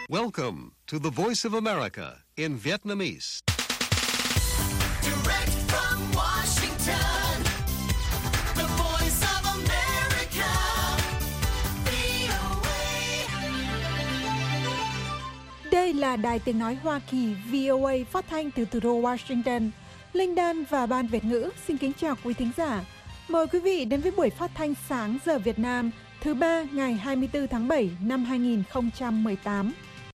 Welcome to the Voice of America in Vietnamese. Direct from Washington, the Voice of America, VOA. Đây là Đài Tiếng Nói Hoa Kỳ VOA phát thanh từ thủ đô Washington. Linh Đan và Ban Việt ngữ xin kính chào quý thính giả. Mời quý vị đến với buổi phát thanh sáng giờ Việt Nam thứ ba ngày 24 tháng 7 năm 2018.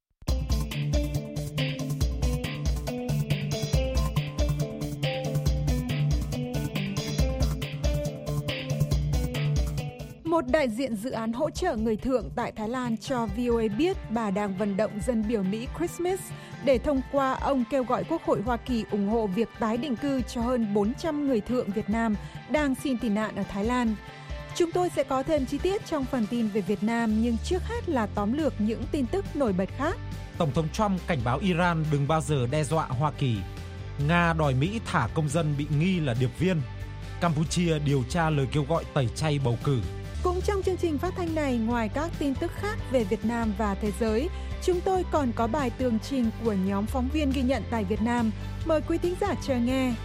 Một đại diện dự án hỗ trợ người thượng tại Thái Lan cho VOA biết bà đang vận động dân biểu Mỹ Chris Smith để thông qua ông kêu gọi Quốc hội Hoa Kỳ ủng hộ việc tái định cư cho hơn 400 người thượng Việt Nam đang xin tị nạn ở Thái Lan. Chúng tôi sẽ có thêm chi tiết trong phần tin về Việt Nam, nhưng trước hết là tóm lược những tin tức nổi bật khác. Tổng thống Trump cảnh báo Iran đừng bao giờ đe dọa Hoa Kỳ. Nga đòi Mỹ thả công dân bị nghi là điệp viên. Campuchia điều tra lời kêu gọi tẩy chay bầu cử. Cũng trong chương trình phát thanh này, ngoài các tin tức khác về Việt Nam và thế giới, chúng tôi còn có bài tường trình của nhóm phóng viên ghi nhận tại Việt Nam. Mời quý thính giả chờ nghe.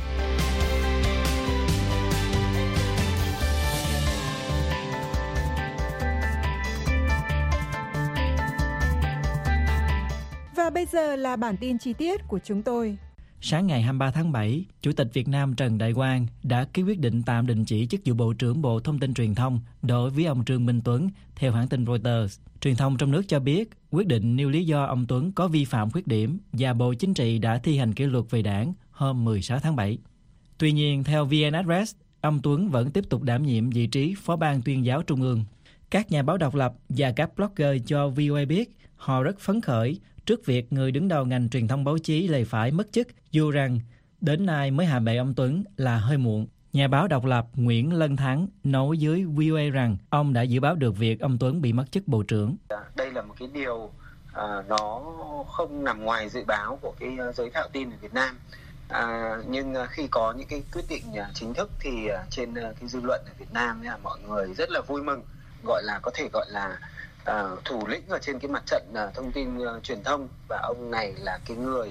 Và bây giờ là bản tin chi tiết của chúng tôi. Sáng ngày 23 tháng 7, Chủ tịch Việt Nam Trần Đại Quang đã ký quyết định tạm đình chỉ chức vụ Bộ trưởng Bộ Thông tin Truyền thông đối với ông Trương Minh Tuấn, theo hãng tin Reuters. Truyền thông trong nước cho biết, quyết định nêu lý do ông Tuấn có vi phạm khuyết điểm và Bộ Chính trị đã thi hành kỷ luật về đảng hôm 16 tháng 7. Tuy nhiên, theo VN Express, ông Tuấn vẫn tiếp tục đảm nhiệm vị trí Phó ban Tuyên giáo Trung ương. Các nhà báo độc lập và các blogger cho VOA biết họ rất phấn khởi trước việc người đứng đầu ngành truyền thông báo chí lại phải mất chức, dù rằng đến nay mới hạ bệ ông Tuấn là hơi muộn. Nhà báo độc lập Nguyễn Lân Thắng nói với VOA rằng ông đã dự báo được việc ông Tuấn bị mất chức bộ trưởng. Đây là một cái điều nó không nằm ngoài dự báo của cái giới thạo tin ở Việt Nam. Nhưng khi có những cái quyết định chính thức thì trên cái dư luận ở Việt Nam mọi người rất là vui mừng, có thể gọi là thủ lĩnh ở trên cái mặt trận thông tin truyền thông, và ông này là cái người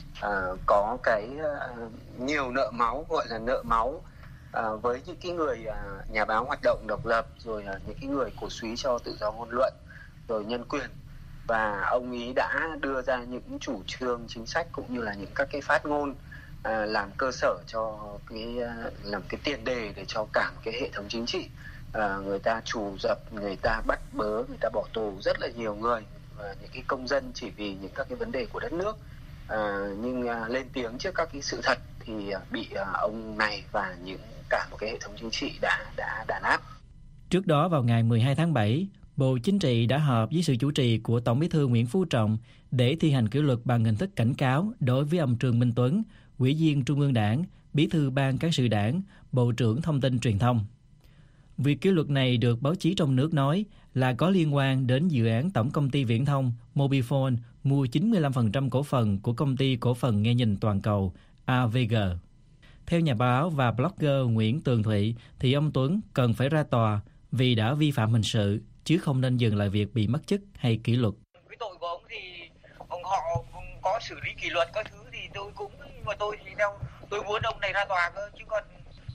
có cái nhiều nợ máu, gọi là nợ máu với những cái người nhà báo hoạt động độc lập, rồi những cái người cổ súy cho tự do ngôn luận, rồi nhân quyền. Và ông ấy đã đưa ra những chủ trương chính sách cũng như là những các cái phát ngôn làm cơ sở cho làm cái tiền đề để cho cả một cái hệ thống chính trị người ta trù dập, người ta bắt bớ, người ta bỏ tù rất là nhiều người, và những cái công dân chỉ vì những các cái vấn đề của đất nước, nhưng lên tiếng trước các cái sự thật thì bị ông này và cả một cái hệ thống chính trị đã đàn áp. Trước đó vào ngày 12 tháng 7, Bộ Chính trị đã họp với sự chủ trì của Tổng Bí thư Nguyễn Phú Trọng để thi hành kỷ luật bằng hình thức cảnh cáo đối với ông Trương Minh Tuấn, Ủy viên Trung ương Đảng, Bí thư Ban Cán sự Đảng, Bộ trưởng Thông tin Truyền thông. Việc kỷ luật này được báo chí trong nước nói là có liên quan đến dự án Tổng công ty Viễn thông Mobifone mua 95% cổ phần của Công ty Cổ phần Nghe nhìn Toàn cầu AVG. Theo nhà báo và blogger Nguyễn Tường Thụy thì ông Tuấn cần phải ra tòa vì đã vi phạm hình sự, chứ không nên dừng lại việc bị mất chức hay kỷ luật. Cái tội của ông thì họ có xử lý kỷ luật các thứ thì tôi cũng, mà tôi thì tôi muốn ông này ra tòa cơ, chứ còn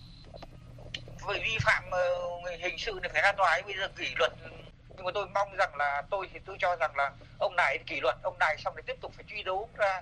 vì vi phạm hình sự này phải ra tòa ấy, bây giờ kỷ luật. Nhưng mà tôi mong rằng là tôi cho rằng là ông này kỷ luật, ông này xong rồi tiếp tục phải truy đấu ra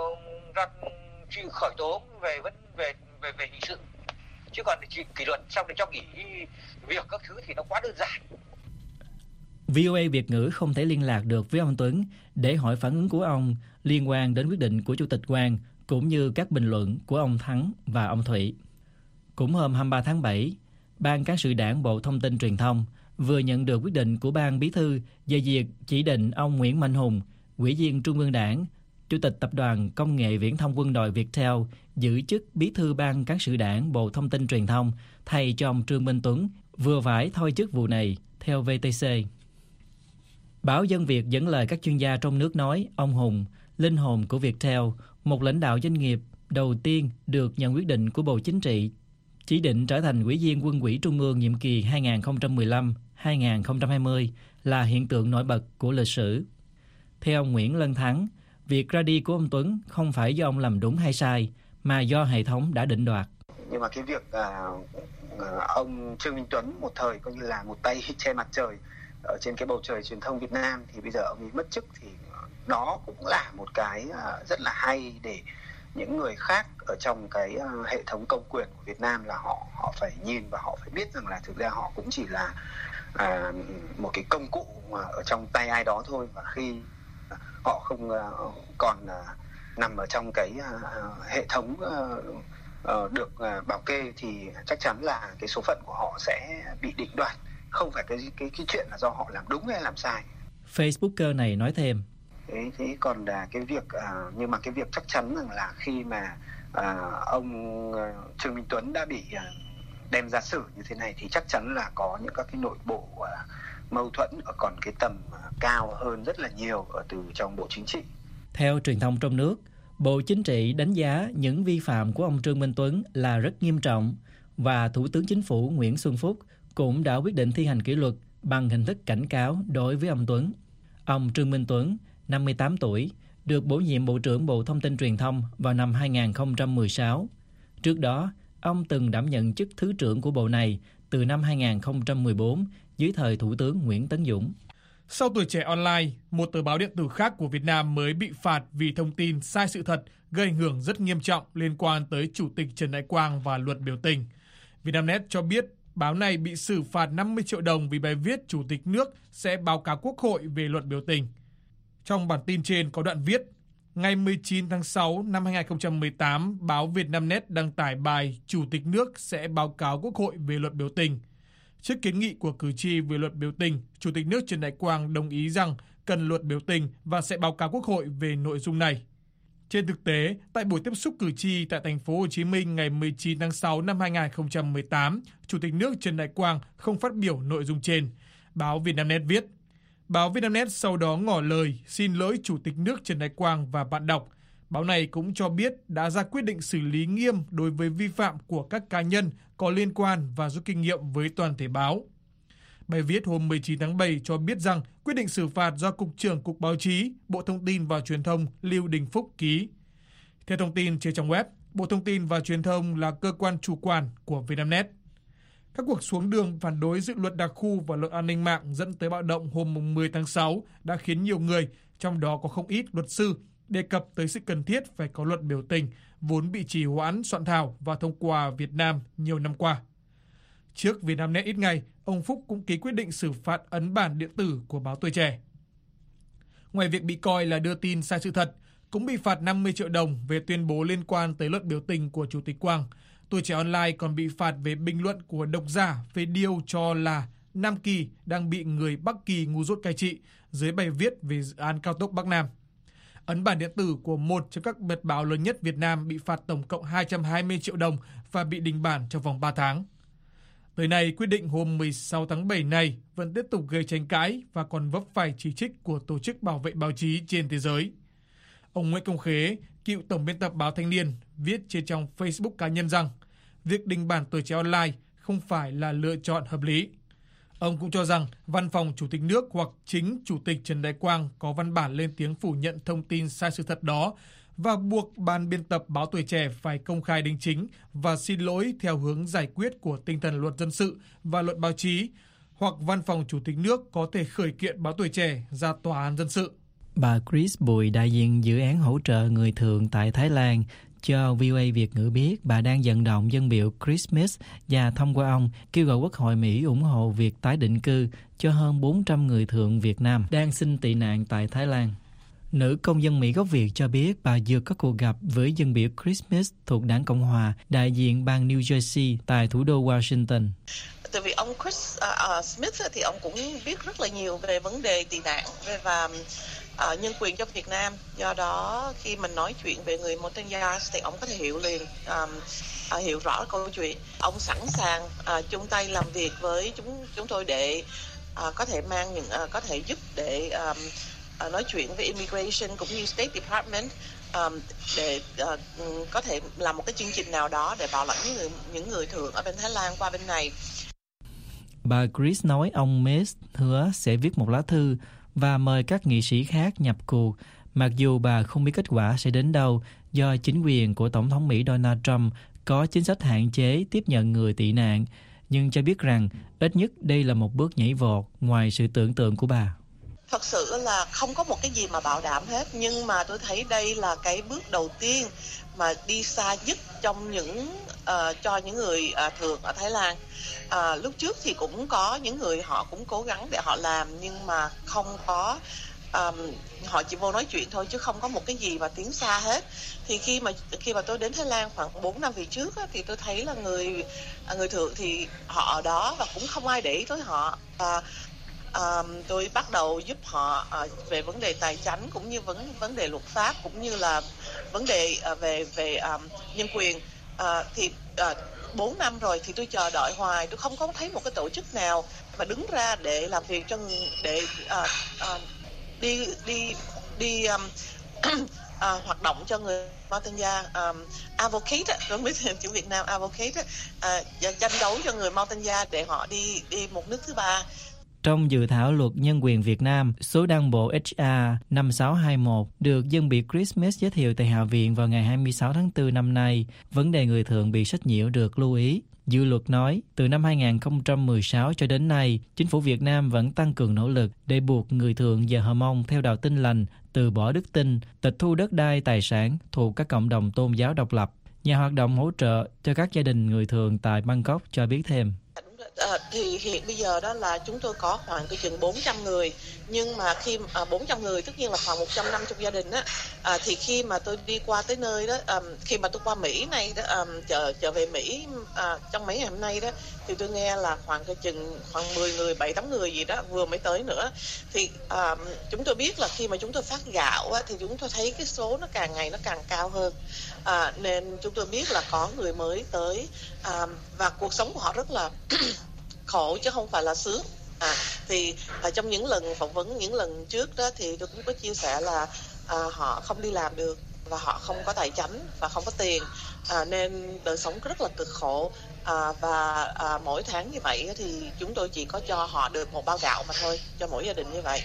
khởi tố về hình sự, chứ còn kỷ luật xong rồi cho nghỉ việc các thứ thì nó quá đơn giản. VOA Việt ngữ không thể liên lạc được với ông Tuấn để hỏi phản ứng của ông liên quan đến quyết định của Chủ tịch Quang, cũng như các bình luận của ông Thắng và ông Thụy. Cũng hôm 23 tháng 7, Ban Cán sự Đảng Bộ Thông tin Truyền thông vừa nhận được quyết định của Ban Bí thư về việc chỉ định ông Nguyễn Mạnh Hùng, Ủy viên Trung ương Đảng, Chủ tịch Tập đoàn Công nghệ Viễn thông Quân đội Viettel, giữ chức Bí thư Ban Cán sự Đảng Bộ Thông tin Truyền thông thay cho ông Trương Minh Tuấn vừa phải thôi chức vụ này, theo VTC. Báo Dân Việt dẫn lời các chuyên gia trong nước nói ông Hùng, linh hồn của Viettel, một lãnh đạo doanh nghiệp đầu tiên được nhận quyết định của Bộ Chính trị chỉ định trở thành Ủy viên Quân ủy Trung ương nhiệm kỳ 2015-2020 là hiện tượng nổi bật của lịch sử. Theo ông Nguyễn Lân Thắng, việc ra đi của ông Tuấn không phải do ông làm đúng hay sai, mà do hệ thống đã định đoạt. Nhưng mà cái việc ông Trương Minh Tuấn một thời coi như là một tay che mặt trời ở trên cái bầu trời truyền thông Việt Nam, thì bây giờ ông ấy mất chức, thì nó cũng là một cái rất là hay để những người khác ở trong cái hệ thống công quyền của Việt Nam là họ phải nhìn và họ phải biết rằng là thực ra họ cũng chỉ là một cái công cụ ở trong tay ai đó thôi, và khi họ không còn nằm ở trong cái hệ thống được bảo kê thì chắc chắn là cái số phận của họ sẽ bị định đoạt, không phải cái chuyện là do họ làm đúng hay làm sai. Facebooker này nói thêm. Thế còn là cái việc nhưng mà cái việc chắc chắn rằng là khi mà ông Trương Minh Tuấn đã bị đem ra xử như thế này thì chắc chắn là có những các cái nội bộ mâu thuẫn ở còn cái tầm cao hơn rất là nhiều ở từ trong Bộ Chính trị. Theo truyền thông trong nước, Bộ Chính trị đánh giá những vi phạm của ông Trương Minh Tuấn là rất nghiêm trọng, và Thủ tướng Chính phủ Nguyễn Xuân Phúc cũng đã quyết định thi hành kỷ luật bằng hình thức cảnh cáo đối với ông Tuấn. Ông Trương Minh Tuấn, 58 tuổi, được bổ nhiệm Bộ trưởng Bộ Thông tin Truyền thông vào năm 2016. Trước đó, ông từng đảm nhận chức Thứ trưởng của bộ này từ năm 2014 dưới thời Thủ tướng Nguyễn Tấn Dũng. Sau Tuổi Trẻ Online, một tờ báo điện tử khác của Việt Nam mới bị phạt vì thông tin sai sự thật gây ảnh hưởng rất nghiêm trọng liên quan tới Chủ tịch Trần Đại Quang và luật biểu tình. Vietnamnet cho biết báo này bị xử phạt 50 triệu đồng vì bài viết Chủ tịch nước sẽ báo cáo Quốc hội về luật biểu tình. Trong bản tin trên có đoạn viết, ngày 19 tháng 6 năm 2018, báo Vietnamnet đăng tải bài Chủ tịch nước sẽ báo cáo Quốc hội về luật biểu tình. Trước kiến nghị của cử tri về luật biểu tình, Chủ tịch nước Trần Đại Quang đồng ý rằng cần luật biểu tình và sẽ báo cáo Quốc hội về nội dung này. Trên thực tế, tại buổi tiếp xúc cử tri tại thành phố Hồ Chí Minh ngày 19 tháng 6 năm 2018, Chủ tịch nước Trần Đại Quang không phát biểu nội dung trên. Báo Vietnamnet viết. Báo Vietnamnet sau đó ngỏ lời xin lỗi Chủ tịch nước Trần Đại Quang và bạn đọc. Báo này cũng cho biết đã ra quyết định xử lý nghiêm đối với vi phạm của các cá nhân có liên quan và rút kinh nghiệm với toàn thể báo. Bài viết hôm 19 tháng 7 cho biết rằng quyết định xử phạt do Cục trưởng Cục Báo chí, Bộ Thông tin và Truyền thông Lưu Đình Phúc ký. Theo thông tin trên trang web, Bộ Thông tin và Truyền thông là cơ quan chủ quản của Vietnamnet. Các cuộc xuống đường phản đối dự luật đặc khu và luật an ninh mạng dẫn tới bạo động hôm 10 tháng 6 đã khiến nhiều người, trong đó có không ít luật sư, đề cập tới sự cần thiết phải có luật biểu tình, vốn bị trì hoãn soạn thảo và thông qua Việt Nam nhiều năm qua. Trước Vietnamnet ít ngày, ông Phúc cũng ký quyết định xử phạt ấn bản điện tử của báo Tuổi Trẻ. Ngoài việc bị coi là đưa tin sai sự thật, cũng bị phạt 50 triệu đồng về tuyên bố liên quan tới luật biểu tình của Chủ tịch Quang. Tuổi Trẻ Online còn bị phạt về bình luận của độc giả về điều cho là Nam Kỳ đang bị người Bắc Kỳ ngu dốt cai trị dưới bài viết về dự án cao tốc Bắc Nam. Ấn bản điện tử của một trong các mật báo lớn nhất Việt Nam bị phạt tổng cộng 220 triệu đồng và bị đình bản trong vòng 3 tháng. Tới nay, quyết định hôm 16 tháng 7 này vẫn tiếp tục gây tranh cãi và còn vấp phải chỉ trích của tổ chức bảo vệ báo chí trên thế giới. Ông Nguyễn Công Khế, cựu tổng biên tập báo Thanh niên, viết trên trang Facebook cá nhân rằng việc đình bản Tuổi Trẻ Online không phải là lựa chọn hợp lý. Ông cũng cho rằng Văn phòng Chủ tịch nước hoặc chính Chủ tịch Trần Đại Quang có văn bản lên tiếng phủ nhận thông tin sai sự thật đó và buộc ban biên tập báo Tuổi Trẻ phải công khai đính chính và xin lỗi theo hướng giải quyết của tinh thần luật dân sự và luật báo chí, hoặc Văn phòng Chủ tịch nước có thể khởi kiện báo Tuổi Trẻ ra tòa án dân sự. Bà Chris Bùi, đại diện dự án hỗ trợ người thường tại Thái Lan, cho VOA Việt ngữ biết bà đang vận động dân biểu Christmas và thông qua ông kêu gọi Quốc hội Mỹ ủng hộ việc tái định cư cho hơn 400 người thượng Việt Nam đang xin tị nạn tại Thái Lan. Nữ công dân Mỹ gốc Việt cho biết bà vừa có cuộc gặp với dân biểu Christmas thuộc Đảng Cộng Hòa, đại diện bang New Jersey tại thủ đô Washington. Tại vì ông Chris Smith thì ông cũng biết rất là nhiều về vấn đề tị nạn và nhân quyền cho Việt Nam. Do đó khi mình nói chuyện về người Montagnard thì ông có thể hiểu liền, hiểu rõ câu chuyện. Ông sẵn sàng chung tay làm việc với chúng tôi để có thể mang những có thể giúp để nói chuyện với Immigration cũng như State Department để có thể làm một cái chương trình nào đó để bảo lãnh những người thường ở bên Thái Lan qua bên này. Bà Chris nói ông Mace hứa sẽ viết một lá thư và mời các nghị sĩ khác nhập cuộc, mặc dù bà không biết kết quả sẽ đến đâu do chính quyền của Tổng thống Mỹ Donald Trump có chính sách hạn chế tiếp nhận người tị nạn, nhưng cho biết rằng ít nhất đây là một bước nhảy vọt ngoài sự tưởng tượng của bà. Thật sự là không có một cái gì mà bảo đảm hết, nhưng mà tôi thấy đây là cái bước đầu tiên mà đi xa nhất trong cho những người thường ở Thái Lan. Lúc trước thì cũng có những người họ cũng cố gắng để họ làm, nhưng mà không có, họ chỉ vô nói chuyện thôi chứ không có một cái gì mà tiến xa hết. Thì khi mà tôi đến Thái Lan khoảng 4 năm về trước á, thì tôi thấy là người thường thì họ ở đó và cũng không ai để ý tới họ. Tôi bắt đầu giúp họ về vấn đề tài chính cũng như vấn đề luật pháp cũng như là vấn đề về nhân quyền. Thì 4 năm rồi thì tôi chờ đợi hoài, tôi không có thấy một cái tổ chức nào mà đứng ra để làm việc cho để đi hoạt động cho người Mountain advocate, tôi biết chữ Việt Nam advocate, tranh đấu cho người Mountain để họ đi một nước thứ ba. Trong dự thảo luật nhân quyền Việt Nam, số đăng bộ HR 5621 được dân Việt Christmas giới thiệu tại Hạ viện vào ngày 26 tháng 4 năm nay, vấn đề người thượng bị sách nhiễu được lưu ý. Dự luật nói, từ năm 2016 cho đến nay, chính phủ Việt Nam vẫn tăng cường nỗ lực để buộc người thượng và Hờ Mông theo đạo Tin lành từ bỏ đức tin, tịch thu đất đai tài sản thuộc các cộng đồng tôn giáo độc lập. Nhà hoạt động hỗ trợ cho các gia đình người thượng tại Bangkok cho biết thêm. Thì hiện bây giờ đó là chúng tôi có khoảng chừng 400 người, nhưng mà khi 400 người tất nhiên là khoảng 150 gia đình á, thì khi mà tôi đi qua tới nơi đó, khi mà tôi qua Mỹ này đó, trở về Mỹ trong mấy ngày hôm nay đó, thì tôi nghe là khoảng 10 người, 7-8 người gì đó vừa mới tới nữa. Thì chúng tôi biết là khi mà chúng tôi phát gạo á, thì chúng tôi thấy cái số nó càng ngày nó càng cao hơn, nên chúng tôi biết là có người mới tới, và cuộc sống của họ rất là khổ chứ không phải là sướng. Thì trong những lần phỏng vấn những lần trước đó thì tôi cũng có chia sẻ là họ không đi làm được và họ không có tài chính và không có tiền, nên đời sống rất là cực khổ, và mỗi tháng như vậy thì chúng tôi chỉ có cho họ được một bao gạo mà thôi, cho mỗi gia đình như vậy.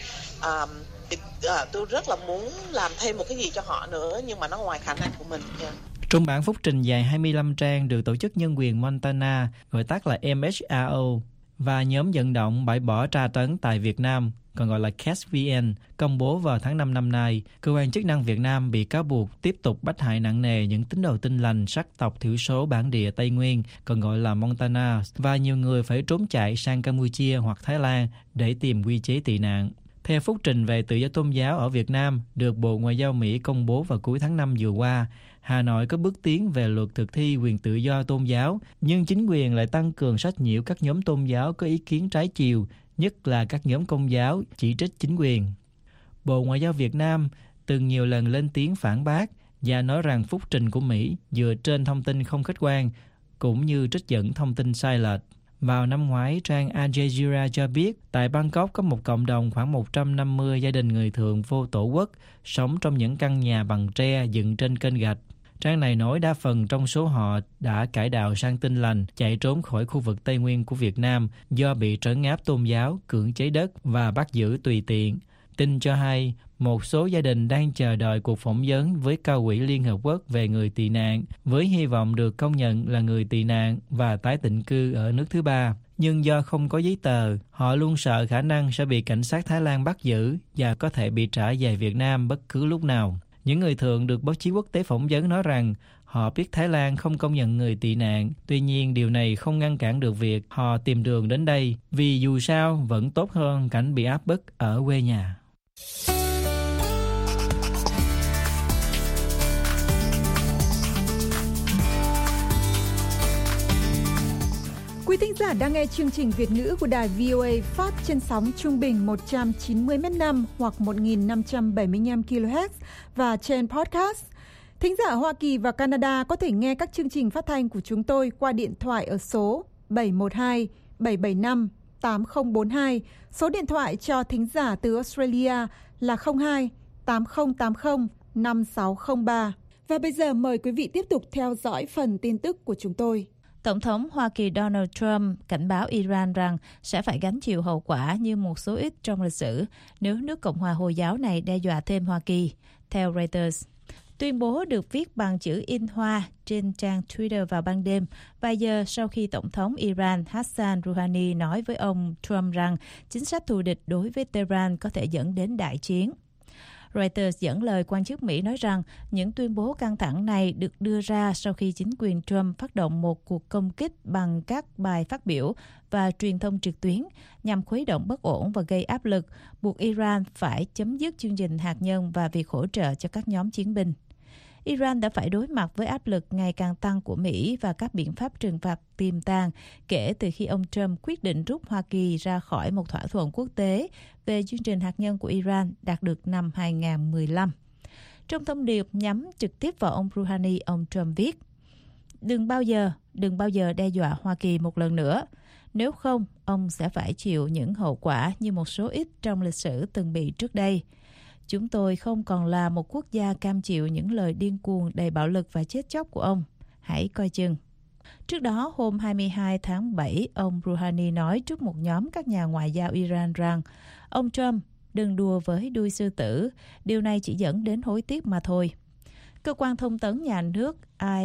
Tôi rất là muốn làm thêm một cái gì cho họ nữa, nhưng mà nó ngoài khả năng của mình. Trong bản phúc trình dài 25 trang được Tổ chức Nhân quyền Montana, gọi tắt là MHRO, và nhóm vận động bãi bỏ tra tấn tại Việt Nam, còn gọi là CASVN, công bố vào tháng 5 năm nay, cơ quan chức năng Việt Nam bị cáo buộc tiếp tục bách hại nặng nề những tín đồ Tin lành sắc tộc thiểu số bản địa Tây Nguyên, còn gọi là Montana, và nhiều người phải trốn chạy sang Campuchia hoặc Thái Lan để tìm quy chế tị nạn. Theo phúc trình về tự do tôn giáo ở Việt Nam được Bộ Ngoại giao Mỹ công bố vào cuối tháng 5 vừa qua, Hà Nội có bước tiến về luật thực thi quyền tự do tôn giáo, nhưng chính quyền lại tăng cường sách nhiễu các nhóm tôn giáo có ý kiến trái chiều, nhất là các nhóm Công giáo chỉ trích chính quyền. Bộ Ngoại giao Việt Nam từng nhiều lần lên tiếng phản bác và nói rằng phúc trình của Mỹ dựa trên thông tin không khách quan, cũng như trích dẫn thông tin sai lệch. Vào năm ngoái, trang Al Jazeera cho biết tại Bangkok có một cộng đồng khoảng 150 gia đình người thượng vô tổ quốc sống trong những căn nhà bằng tre dựng trên kênh gạch. Trang này nói đa phần trong số họ đã cải đạo sang Tin lành, chạy trốn khỏi khu vực Tây Nguyên của Việt Nam do bị trấn áp tôn giáo, cưỡng chế đất và bắt giữ tùy tiện. Tin cho hay, một số gia đình đang chờ đợi cuộc phỏng vấn với Cao ủy Liên Hợp Quốc về người tị nạn, với hy vọng được công nhận là người tị nạn và tái định cư ở nước thứ ba. Nhưng do không có giấy tờ, họ luôn sợ khả năng sẽ bị cảnh sát Thái Lan bắt giữ và có thể bị trả về Việt Nam bất cứ lúc nào. Những người thượng được báo chí quốc tế phỏng vấn nói rằng họ biết Thái Lan không công nhận người tị nạn, tuy nhiên điều này không ngăn cản được việc họ tìm đường đến đây, vì dù sao vẫn tốt hơn cảnh bị áp bức ở quê nhà. Quý thính giả đang nghe chương trình Việt ngữ của đài VOA phát trên sóng trung bình 190 m/năm hoặc 1.575 kHz và trên podcast. Thính giả Hoa Kỳ và Canada có thể nghe các chương trình phát thanh của chúng tôi qua điện thoại ở số 712 775 8042. Số điện thoại cho thính giả từ Australia là 02 8080 5603. Và bây giờ mời quý vị tiếp tục theo dõi phần tin tức của chúng tôi. Tổng thống Hoa Kỳ Donald Trump cảnh báo Iran rằng sẽ phải gánh chịu hậu quả như một số ít trong lịch sử nếu nước Cộng hòa Hồi giáo này đe dọa thêm Hoa Kỳ, theo Reuters. Tuyên bố được viết bằng chữ in hoa trên trang Twitter vào ban đêm, vài giờ sau khi Tổng thống Iran Hassan Rouhani nói với ông Trump rằng chính sách thù địch đối với Tehran có thể dẫn đến đại chiến. Reuters dẫn lời quan chức Mỹ nói rằng những tuyên bố căng thẳng này được đưa ra sau khi chính quyền Trump phát động một cuộc công kích bằng các bài phát biểu và truyền thông trực tuyến nhằm khuấy động bất ổn và gây áp lực, buộc Iran phải chấm dứt chương trình hạt nhân và việc hỗ trợ cho các nhóm chiến binh. Iran đã phải đối mặt với áp lực ngày càng tăng của Mỹ và các biện pháp trừng phạt tiềm tàng kể từ khi ông Trump quyết định rút Hoa Kỳ ra khỏi một thỏa thuận quốc tế về chương trình hạt nhân của Iran đạt được năm 2015. Trong thông điệp nhắm trực tiếp vào ông Rouhani, ông Trump viết: Đừng bao giờ đe dọa Hoa Kỳ một lần nữa. Nếu không, ông sẽ phải chịu những hậu quả như một số ít trong lịch sử từng bị trước đây. Chúng tôi không còn là một quốc gia cam chịu những lời điên cuồng đầy bạo lực và chết chóc của ông. Hãy coi chừng. Trước đó, hôm 22 tháng 7, ông Rouhani nói trước một nhóm các nhà ngoại giao Iran rằng ông Trump đừng đùa với đuôi sư tử, điều này chỉ dẫn đến hối tiếc mà thôi. Cơ quan thông tấn nhà nước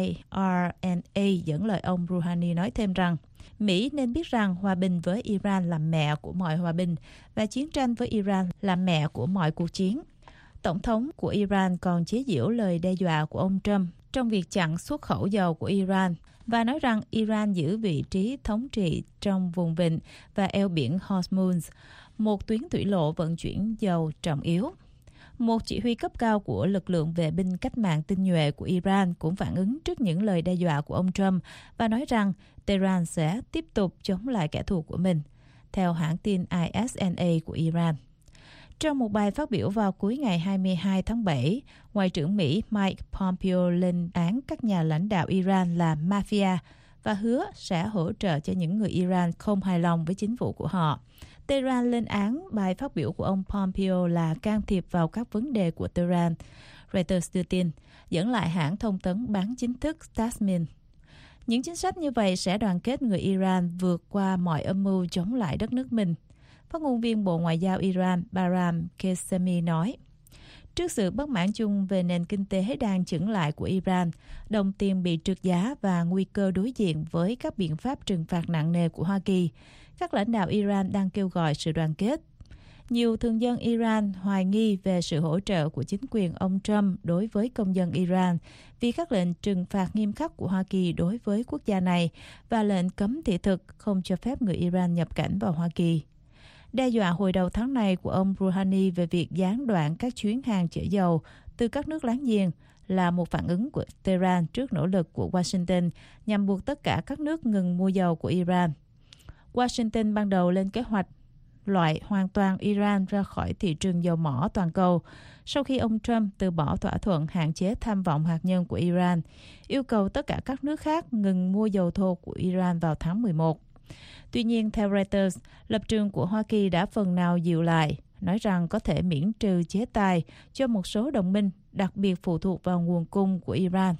IRNA dẫn lời ông Rouhani nói thêm rằng Mỹ nên biết rằng hòa bình với Iran là mẹ của mọi hòa bình và chiến tranh với Iran là mẹ của mọi cuộc chiến. Tổng thống của Iran còn chế giễu lời đe dọa của ông Trump trong việc chặn xuất khẩu dầu của Iran và nói rằng Iran giữ vị trí thống trị trong vùng vịnh và eo biển Hormuz, một tuyến thủy lộ vận chuyển dầu trọng yếu. Một chỉ huy cấp cao của lực lượng vệ binh cách mạng tinh nhuệ của Iran cũng phản ứng trước những lời đe dọa của ông Trump và nói rằng Tehran sẽ tiếp tục chống lại kẻ thù của mình, theo hãng tin ISNA của Iran. Trong một bài phát biểu vào cuối ngày 22 tháng 7, Ngoại trưởng Mỹ Mike Pompeo lên án các nhà lãnh đạo Iran là mafia và hứa sẽ hỗ trợ cho những người Iran không hài lòng với chính phủ của họ. Tehran lên án bài phát biểu của ông Pompeo là can thiệp vào các vấn đề của Tehran, Reuters đưa tin, dẫn lại hãng thông tấn bán chính thức Tasnim. Những chính sách như vậy sẽ đoàn kết người Iran vượt qua mọi âm mưu chống lại đất nước mình. Phát ngôn viên Bộ Ngoại giao Iran Bahram Kheshemi nói, trước sự bất mãn chung về nền kinh tế đang chững lại của Iran, đồng tiền bị trượt giá và nguy cơ đối diện với các biện pháp trừng phạt nặng nề của Hoa Kỳ, các lãnh đạo Iran đang kêu gọi sự đoàn kết. Nhiều thường dân Iran hoài nghi về sự hỗ trợ của chính quyền ông Trump đối với công dân Iran vì các lệnh trừng phạt nghiêm khắc của Hoa Kỳ đối với quốc gia này và lệnh cấm thị thực không cho phép người Iran nhập cảnh vào Hoa Kỳ. Đe dọa hồi đầu tháng này của ông Rouhani về việc gián đoạn các chuyến hàng chở dầu từ các nước láng giềng là một phản ứng của Tehran trước nỗ lực của Washington nhằm buộc tất cả các nước ngừng mua dầu của Iran. Washington ban đầu lên kế hoạch loại hoàn toàn Iran ra khỏi thị trường dầu mỏ toàn cầu sau khi ông Trump từ bỏ thỏa thuận hạn chế tham vọng hạt nhân của Iran, yêu cầu tất cả các nước khác ngừng mua dầu thô của Iran vào tháng 11. Tuy nhiên, theo Reuters, lập trường của Hoa Kỳ đã phần nào dịu lại, nói rằng có thể miễn trừ chế tài cho một số đồng minh, đặc biệt phụ thuộc vào nguồn cung của Iran.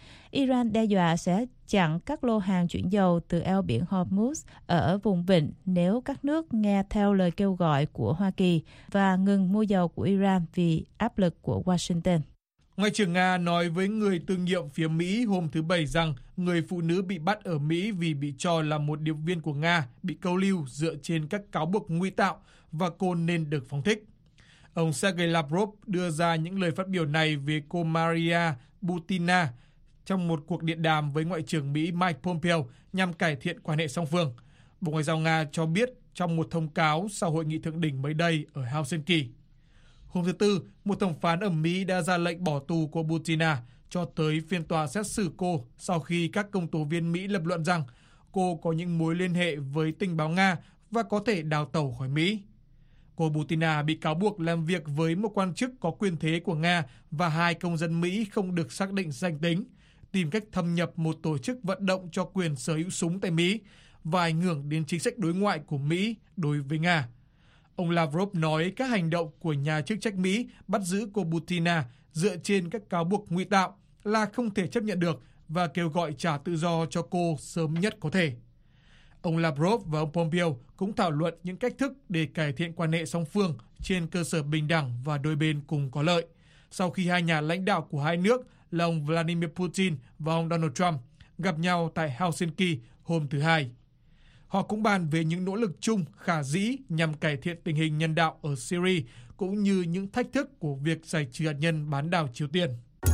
Iran đe dọa sẽ chặn các lô hàng chuyển dầu từ eo biển Hormuz ở vùng vịnh nếu các nước nghe theo lời kêu gọi của Hoa Kỳ và ngừng mua dầu của Iran vì áp lực của Washington. Ngoại trưởng Nga nói với người tương nhiệm phía Mỹ hôm thứ Bảy rằng người phụ nữ bị bắt ở Mỹ vì bị cho là một điệp viên của Nga bị câu lưu dựa trên các cáo buộc ngụy tạo và cô nên được phóng thích. Ông Sergei Lavrov đưa ra những lời phát biểu này về cô Maria Butina trong một cuộc điện đàm với Ngoại trưởng Mỹ Mike Pompeo nhằm cải thiện quan hệ song phương. Bộ Ngoại giao Nga cho biết trong một thông cáo sau hội nghị thượng đỉnh mới đây ở Helsinki. Hôm thứ Tư, một thẩm phán ở Mỹ đã ra lệnh bỏ tù cô Butina cho tới phiên tòa xét xử cô sau khi các công tố viên Mỹ lập luận rằng cô có những mối liên hệ với tình báo Nga và có thể đào tẩu khỏi Mỹ. Cô Butina bị cáo buộc làm việc với một quan chức có quyền thế của Nga và 2 công dân Mỹ không được xác định danh tính, tìm cách thâm nhập một tổ chức vận động cho quyền sở hữu súng tại Mỹ và ảnh hưởng đến chính sách đối ngoại của Mỹ đối với Nga. Ông Lavrov nói các hành động của nhà chức trách Mỹ bắt giữ cô Butina dựa trên các cáo buộc ngụy tạo là không thể chấp nhận được và kêu gọi trả tự do cho cô sớm nhất có thể. Ông Lavrov và ông Pompeo cũng thảo luận những cách thức để cải thiện quan hệ song phương trên cơ sở bình đẳng và đôi bên cùng có lợi, sau khi hai nhà lãnh đạo của hai nước là ông Vladimir Putin và ông Donald Trump gặp nhau tại Helsinki hôm thứ Hai. Họ cũng bàn về những nỗ lực chung khả dĩ nhằm cải thiện tình hình nhân đạo ở Syria, cũng như những thách thức của việc giải trừ hạt nhân bán đảo Triều Tiên.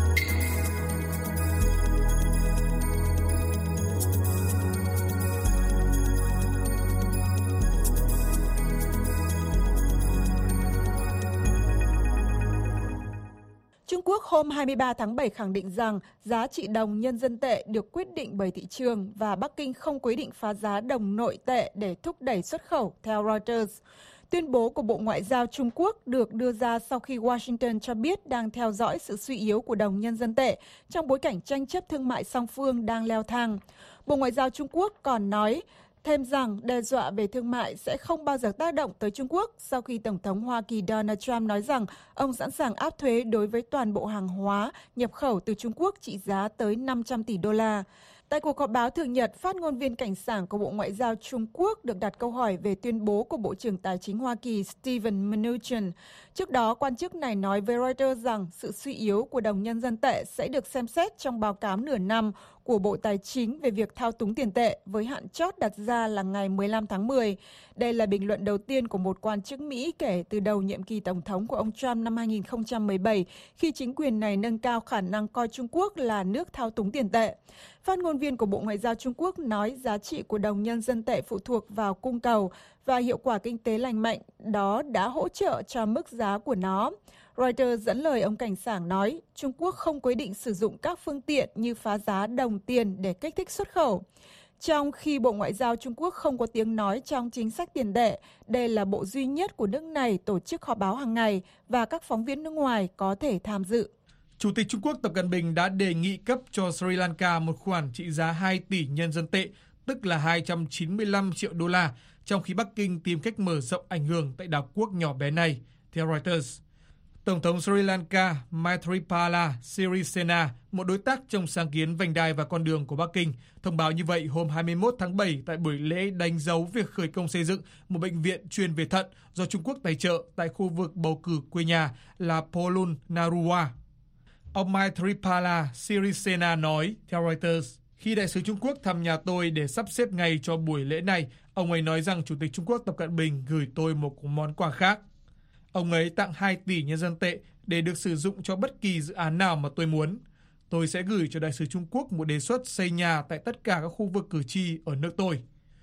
Trung Quốc hôm 23 tháng 7 khẳng định rằng giá trị đồng nhân dân tệ được quyết định bởi thị trường và Bắc Kinh không quyết định phá giá đồng nội tệ để thúc đẩy xuất khẩu, theo Reuters. Tuyên bố của Bộ Ngoại giao Trung Quốc được đưa ra sau khi Washington cho biết đang theo dõi sự suy yếu của đồng nhân dân tệ trong bối cảnh tranh chấp thương mại song phương đang leo thang. Bộ Ngoại giao Trung Quốc còn nói thêm rằng đe dọa về thương mại sẽ không bao giờ tác động tới Trung Quốc sau khi Tổng thống Hoa Kỳ Donald Trump nói rằng ông sẵn sàng áp thuế đối với toàn bộ hàng hóa nhập khẩu từ Trung Quốc trị giá tới 500 tỷ đô la. Tại cuộc họp báo thường nhật, phát ngôn viên cảnh sảng của Bộ Ngoại giao Trung Quốc được đặt câu hỏi về tuyên bố của Bộ trưởng Tài chính Hoa Kỳ Steven Mnuchin. Trước đó, quan chức này nói với Reuters rằng sự suy yếu của đồng nhân dân tệ sẽ được xem xét trong báo cáo nửa năm của Bộ Tài chính về việc thao túng tiền tệ, với hạn chót đặt ra là ngày 15 tháng 10. Đây là bình luận đầu tiên của một quan chức Mỹ kể từ đầu nhiệm kỳ Tổng thống của ông Trump năm 2017, khi chính quyền này nâng cao khả năng coi Trung Quốc là nước thao túng tiền tệ. Phát ngôn viên của Bộ Ngoại giao Trung Quốc nói giá trị của đồng nhân dân tệ phụ thuộc vào cung cầu và hiệu quả kinh tế lành mạnh đó đã hỗ trợ cho mức giá của nó. Reuters dẫn lời ông cảnh sảng nói Trung Quốc không quyết định sử dụng các phương tiện như phá giá đồng tiền để kích thích xuất khẩu. Trong khi Bộ Ngoại giao Trung Quốc không có tiếng nói trong chính sách tiền tệ, đây là bộ duy nhất của nước này tổ chức họp báo hàng ngày và các phóng viên nước ngoài có thể tham dự. Chủ tịch Trung Quốc Tập Cận Bình đã đề nghị cấp cho Sri Lanka một khoản trị giá 2 tỷ nhân dân tệ, tức là 295 triệu đô la, trong khi Bắc Kinh tìm cách mở rộng ảnh hưởng tại đảo quốc nhỏ bé này, theo Reuters. Tổng thống Sri Lanka Maithripala Sirisena, một đối tác trong sáng kiến vành đai và con đường của Bắc Kinh, thông báo như vậy hôm 21 tháng 7 tại buổi lễ đánh dấu việc khởi công xây dựng một bệnh viện chuyên về thận do Trung Quốc tài trợ tại khu vực bầu cử quê nhà là Polonnaruwa. Ông Maithripala Sirisena nói, theo Reuters, khi đại sứ Trung Quốc thăm nhà tôi để sắp xếp ngày cho buổi lễ này, ông ấy nói rằng Chủ tịch Trung Quốc Tập Cận Bình gửi tôi một món quà khác. Ông ấy tặng 2 tỷ nhân dân tệ để được sử dụng cho bất kỳ dự án nào mà tôi muốn. Tôi sẽ gửi cho đại sứ Trung Quốc một đề xuất xây nhà tại tất cả các khu vực cử tri ở nước tôi.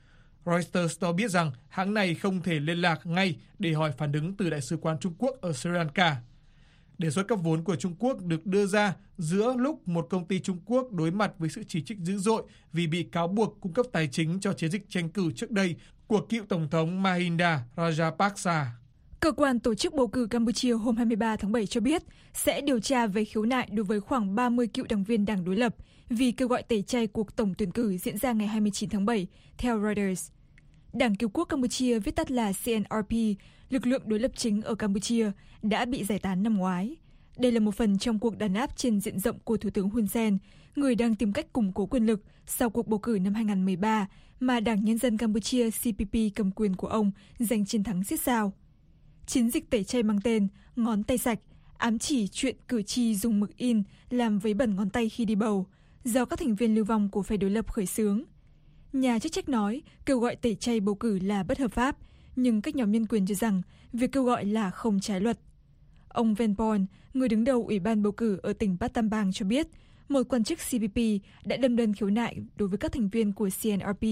Reuters cho biết rằng hãng này không thể liên lạc ngay để hỏi phản ứng từ đại sứ quán Trung Quốc ở Sri Lanka. Đề xuất cấp vốn của Trung Quốc được đưa ra giữa lúc một công ty Trung Quốc đối mặt với sự chỉ trích dữ dội vì bị cáo buộc cung cấp tài chính cho chiến dịch tranh cử trước đây của cựu Tổng thống Mahinda Rajapaksa. Cơ quan tổ chức bầu cử Campuchia hôm 23 tháng 7 cho biết sẽ điều tra về khiếu nại đối với khoảng 30 cựu đảng viên đảng đối lập vì kêu gọi tẩy chay cuộc tổng tuyển cử diễn ra ngày 29 tháng 7, theo Reuters. Đảng Cứu quốc Campuchia, viết tắt là CNRP, lực lượng đối lập chính ở Campuchia, đã bị giải tán năm ngoái. Đây là một phần trong cuộc đàn áp trên diện rộng của Thủ tướng Hun Sen, người đang tìm cách củng cố quyền lực sau cuộc bầu cử năm 2013 mà Đảng Nhân dân Campuchia CPP cầm quyền của ông giành chiến thắng xiết sao. Chiến dịch tẩy chay mang tên Ngón tay sạch ám chỉ chuyện cử tri dùng mực in làm vấy bẩn ngón tay khi đi bầu, do các thành viên lưu vong của phe đối lập khởi xướng. Nhà chức trách nói kêu gọi tẩy chay bầu cử là bất hợp pháp, nhưng các nhóm nhân quyền cho rằng việc kêu gọi là không trái luật. Ông Van Bon, người đứng đầu Ủy ban bầu cử ở tỉnh Battambang cho biết, một quan chức CPP đã đâm đơn khiếu nại đối với các thành viên của CNRP.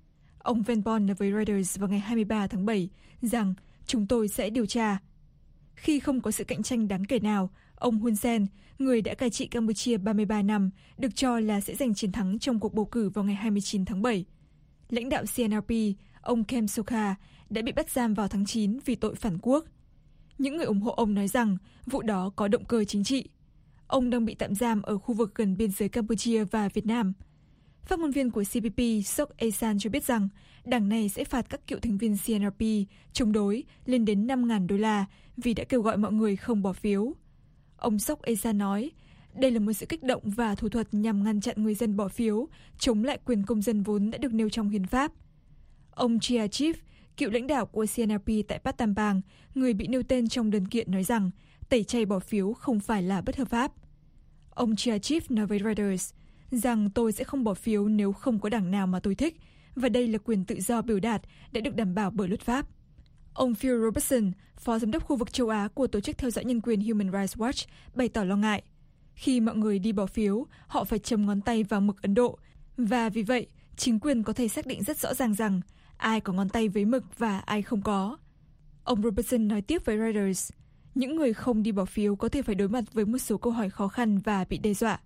Ông Van Bon nói với Reuters vào ngày 23 tháng 7 rằng chúng tôi sẽ điều tra. Khi không có sự cạnh tranh đáng kể nào, ông Hun Sen, người đã cai trị Campuchia 33 năm, được cho là sẽ giành chiến thắng trong cuộc bầu cử vào ngày 29 tháng 7. Lãnh đạo CNRP, ông Kem Sokha, đã bị bắt giam vào tháng 9 vì tội phản quốc. Những người ủng hộ ông nói rằng vụ đó có động cơ chính trị. Ông đang bị tạm giam ở khu vực gần biên giới Campuchia và Việt Nam. Phát ngôn viên của CPP Sok Asan cho biết rằng đảng này sẽ phạt các cựu thành viên CNRP chống đối lên đến 5.000 đô la vì đã kêu gọi mọi người không bỏ phiếu. Ông Sok Asan nói, Đây là một sự kích động và thủ thuật nhằm ngăn chặn người dân bỏ phiếu, chống lại quyền công dân vốn đã được nêu trong hiến pháp. Ông Chia Chief, cựu lãnh đạo của CNRP tại Battambang Bang, người bị nêu tên trong đơn kiện nói rằng tẩy chay bỏ phiếu không phải là bất hợp pháp. Ông Chia Chief nói với Reuters rằng tôi sẽ không bỏ phiếu nếu không có đảng nào mà tôi thích, và đây là quyền tự do biểu đạt đã được đảm bảo bởi luật pháp. Ông Phil Robertson, phó giám đốc khu vực châu Á của tổ chức theo dõi nhân quyền Human Rights Watch, bày tỏ lo ngại. Khi mọi người đi bỏ phiếu, họ phải châm ngón tay vào mực Ấn Độ, và vì vậy, chính quyền có thể xác định rất rõ ràng rằng ai có ngón tay với mực và ai không có. Ông Robertson nói tiếp với Reuters, những người không đi bỏ phiếu có thể phải đối mặt với một số câu hỏi khó khăn và bị đe dọa.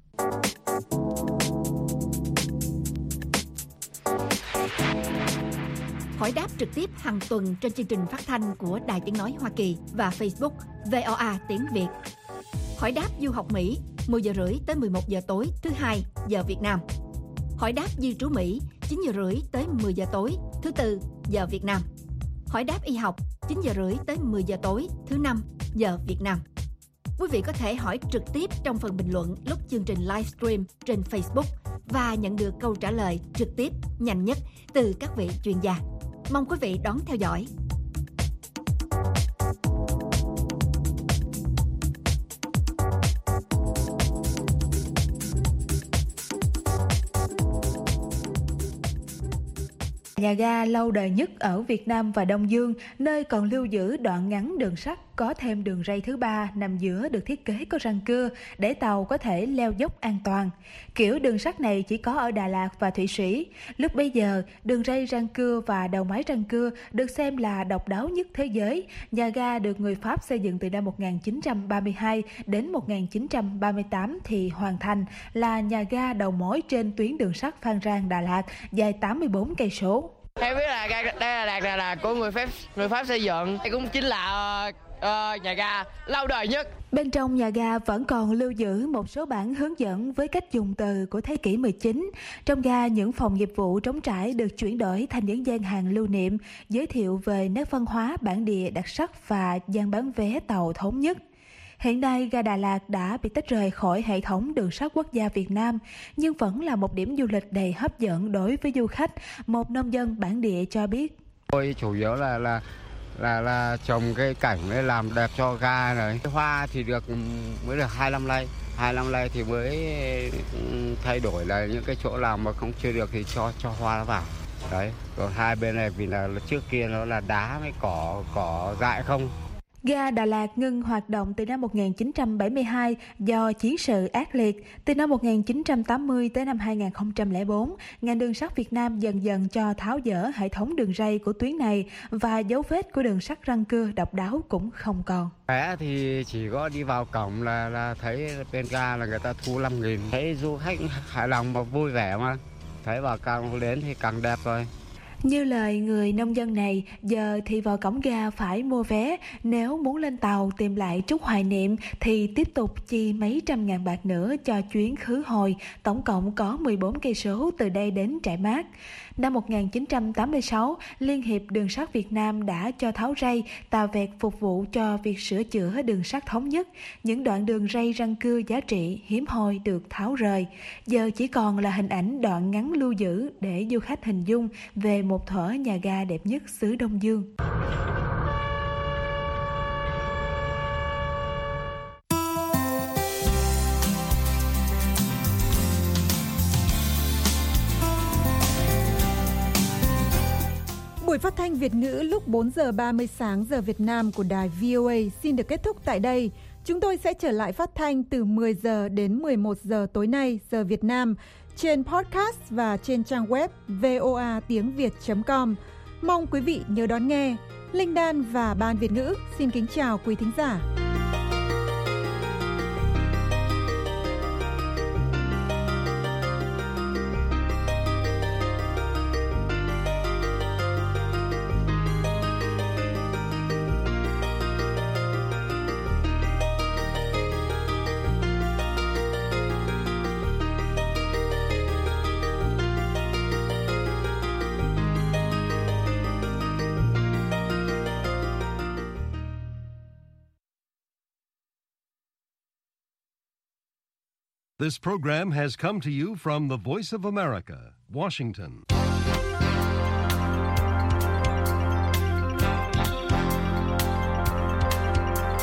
Hỏi đáp trực tiếp hàng tuần trên chương trình phát thanh của Đài Tiếng Nói Hoa Kỳ và Facebook VOA Tiếng Việt. Hỏi đáp du học Mỹ 10 giờ rưỡi tới 11 giờ tối thứ Hai giờ Việt Nam. Hỏi đáp di trú Mỹ 9 giờ rưỡi tới 10 giờ tối thứ Tư giờ Việt Nam. Hỏi đáp y học 9 giờ rưỡi tới 10 giờ tối thứ Năm giờ Việt Nam. Quý vị có thể hỏi trực tiếp trong phần bình luận lúc chương trình livestream trên Facebook và nhận được câu trả lời trực tiếp nhanh nhất từ các vị chuyên gia. Mong quý vị đón theo dõi. Nhà ga lâu đời nhất ở Việt Nam và Đông Dương, nơi còn lưu giữ đoạn ngắn đường sắt có thêm đường ray thứ ba nằm giữa được thiết kế có răng cưa để tàu có thể leo dốc an toàn. Kiểu đường sắt này chỉ có ở Đà Lạt và Thụy Sĩ. Lúc bấy giờ, đường ray răng cưa và đầu máy răng cưa được xem là độc đáo nhất thế giới. Nhà ga được người Pháp xây dựng từ năm 1932 đến 1938 thì hoàn thành, là nhà ga đầu mối trên tuyến đường sắt Phan Rang Đà Lạt dài 84 cây số. Em biết là đây là của người Pháp xây dựng, đây cũng chính là nhà ga lâu đời nhất. Bên trong nhà ga vẫn còn lưu giữ một số bản hướng dẫn với cách dùng từ của thế kỷ 19. Trong ga, những phòng nghiệp vụ trống trải được chuyển đổi thành những gian hàng lưu niệm, giới thiệu về nét văn hóa bản địa đặc sắc và gian bán vé tàu thống nhất. Hiện nay, ga Đà Lạt đã bị tách rời khỏi hệ thống đường sắt quốc gia Việt Nam, nhưng vẫn là một điểm du lịch đầy hấp dẫn đối với du khách. Một nông dân bản địa cho biết: Tôi chủ yếu là trồng cây cảnh để làm đẹp cho ga này. Hoa thì mới được 2 năm nay. 2 năm nay thì mới thay đổi là những cái chỗ nào mà không chưa được thì cho hoa nó vào. Đấy, còn hai bên này vì là trước kia nó là đá với cỏ dại không. Ga Đà Lạt ngưng hoạt động từ năm 1972 do chiến sự ác liệt. Từ năm 1980 tới năm 2004, ngành đường sắt Việt Nam dần dần cho tháo dỡ hệ thống đường ray của tuyến này và dấu vết của đường sắt răng cưa độc đáo cũng không còn. Vé thì chỉ có đi vào cổng là thấy bên ga là người ta thu 5.000. Thấy du khách hài lòng và vui vẻ mà. Thấy vào càng đến thì càng đẹp rồi. Như lời người nông dân này, giờ thì vào cổng ga phải mua vé. Nếu muốn lên tàu tìm lại chút hoài niệm thì tiếp tục chi mấy trăm ngàn bạc nữa cho chuyến khứ hồi. Tổng cộng có 14 cây số từ đây đến Trại Mát. Năm 1986, Liên hiệp Đường sắt Việt Nam đã cho tháo ray, tàu vẹt phục vụ cho việc sửa chữa đường sắt thống nhất. Những đoạn đường ray răng cưa giá trị hiếm hoi được tháo rời. Giờ chỉ còn là hình ảnh đoạn ngắn lưu giữ để du khách hình dung về một thuở nhà ga đẹp nhất xứ Đông Dương. Buổi phát thanh Việt ngữ lúc 4 giờ 30 sáng giờ Việt Nam của đài VOA xin được kết thúc tại đây. Chúng tôi sẽ trở lại phát thanh từ 10 giờ đến 11 giờ tối nay giờ Việt Nam trên podcast và trên trang web voatiengviet.com. Mong quý vị nhớ đón nghe. Linh Đan và Ban Việt ngữ xin kính chào quý thính giả. This program has come to you from the Voice of America, Washington.